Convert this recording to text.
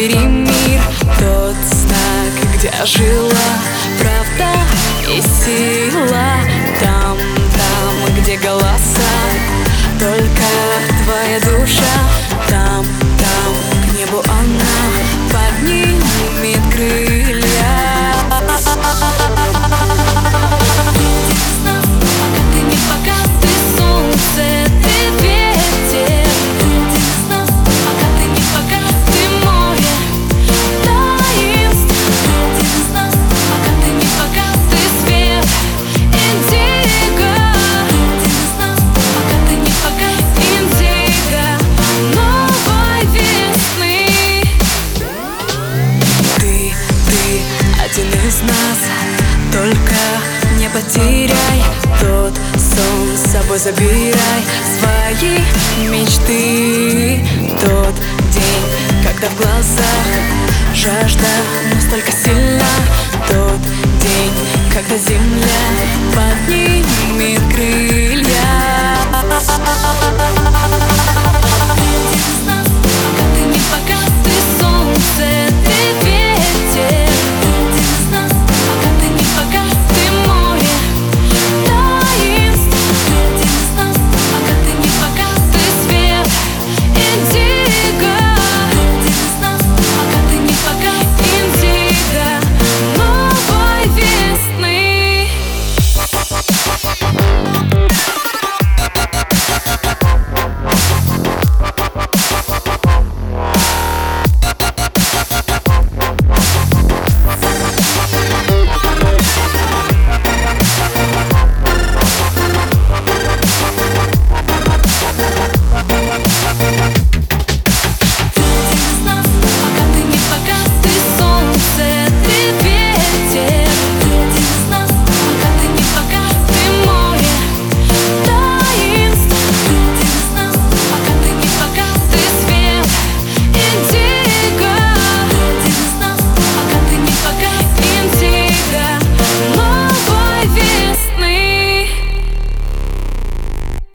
Выбери мир, тот знак, где жила правда и сила. Там, где голоса, только твоя душа. Там, к небу она поднимет крылья. Один из нас, только не потеряй тот сон, с собой забирай свои мечты. Тот день, когда в глазах жажда настолько сильна. Тот день, когда земля поднимет крылья.